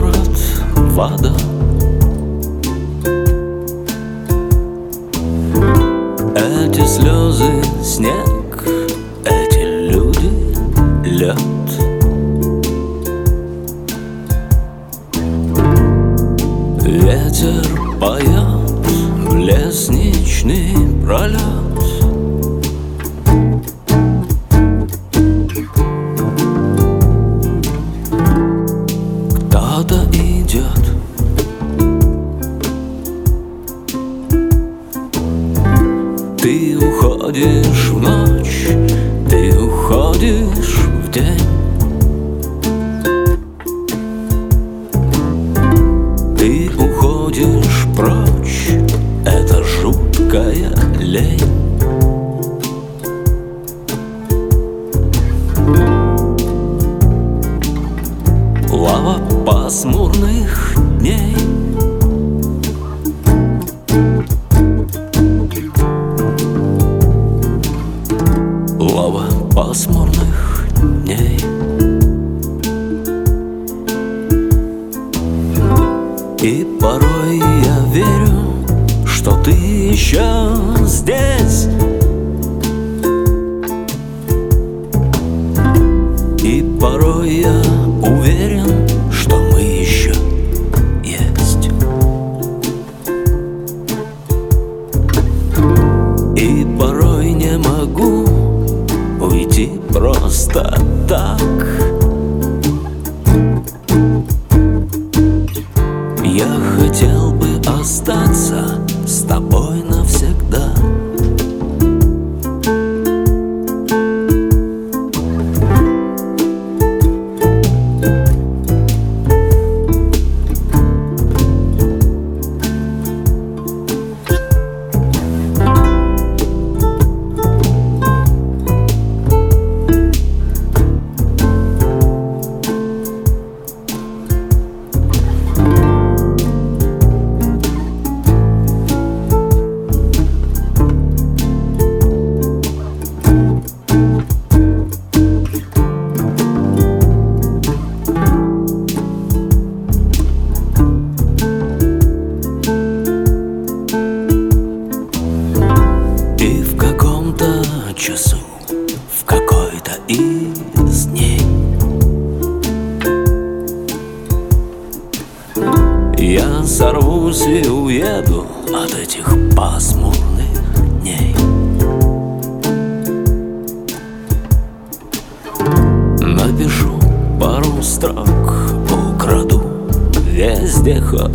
город, вода. Эти слезы — снег, эти люди — лед. Ветер поет в лестничный пролет. Кто-то идет, ты уходишь в ночь, ты уходишь в день. Ты уходишь прочь, это жуткая лень. Лава пасмурных дней. Лава пасмурных дней. И порой я верю, что ты еще здесь. И порой я уверен, что мы еще есть. И порой не могу уйти просто так. Я хотел бы остаться с тобой навсегда. Часу, в какой-то из дней я сорвусь и уеду от этих пасмурных дней. Напишу пару строк, украду вездеход.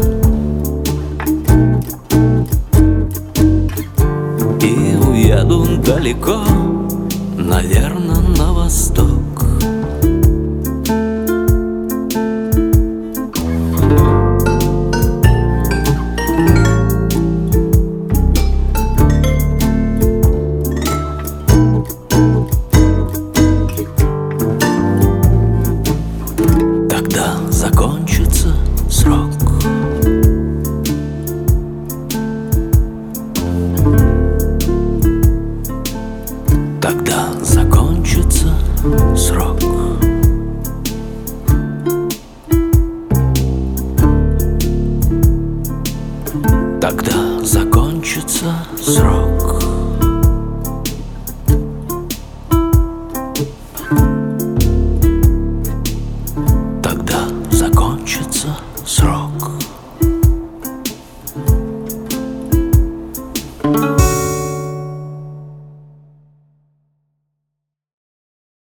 И уеду далеко, наверно, на восток. Тогда закончится срок. Тогда закончится срок. Тогда закончится срок. Тогда закончится срок.